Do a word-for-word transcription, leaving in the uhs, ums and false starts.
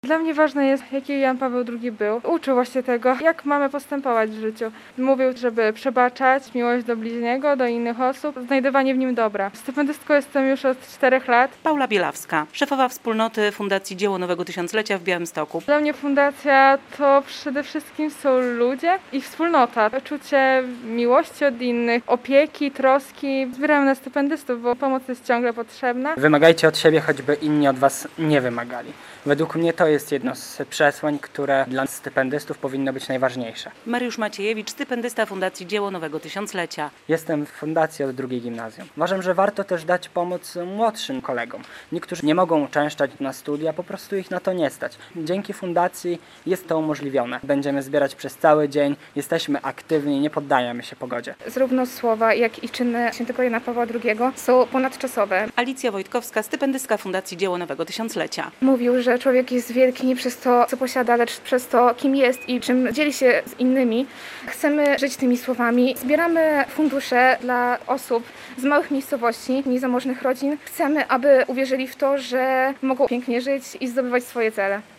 Dla mnie ważne jest, jaki Jan Paweł drugi był. Uczył właśnie tego, jak mamy postępować w życiu. Mówił, żeby przebaczać, miłość do bliźniego, do innych osób, znajdowanie w nim dobra. Stypendystką jestem już od czterech lat. Paula Bielawska, szefowa wspólnoty Fundacji Dzieło Nowego Tysiąclecia w Białymstoku. Dla mnie fundacja to przede wszystkim są ludzie i wspólnota. Poczucie miłości od innych, opieki, troski. Zbieramy na stypendystów, bo pomoc jest ciągle potrzebna. Wymagajcie od siebie, choćby inni od was nie wymagali. Według mnie to jest jedno z przesłań, które dla stypendystów powinno być najważniejsze. Mariusz Maciejewicz, stypendysta Fundacji Dzieło Nowego Tysiąclecia. Jestem w fundacji od drugiej gimnazjum. Uważam, że warto też dać pomoc młodszym kolegom. Niektórzy nie mogą uczęszczać na studia, po prostu ich na to nie stać. Dzięki fundacji jest to umożliwione. Będziemy zbierać przez cały dzień, jesteśmy aktywni, nie poddajemy się pogodzie. Zarówno słowa, jak i czyny świętego Jana Pawła drugiego są ponadczasowe. Alicja Wojtkowska, stypendystka Fundacji Dzieło Nowego Tysiąclecia. Mówił, że człowiek jest wielki nie przez to, co posiada, lecz przez to, kim jest i czym dzieli się z innymi. Chcemy żyć tymi słowami. Zbieramy fundusze dla osób z małych miejscowości, niezamożnych rodzin. Chcemy, aby uwierzyli w to, że mogą pięknie żyć i zdobywać swoje cele.